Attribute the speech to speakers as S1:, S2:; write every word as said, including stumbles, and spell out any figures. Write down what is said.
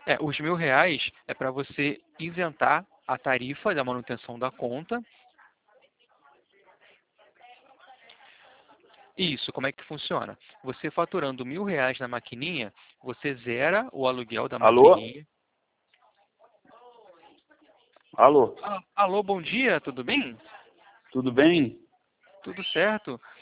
S1: É, os mil reais é para você isentar a tarifa da manutenção da conta. Isso, como é que funciona? Você faturando mil reais na maquininha, você zera o aluguel da
S2: Alô?
S1: maquininha.
S2: Alô?
S1: Ah, alô, bom dia, tudo bem?
S2: Tudo bem?
S1: Tudo certo.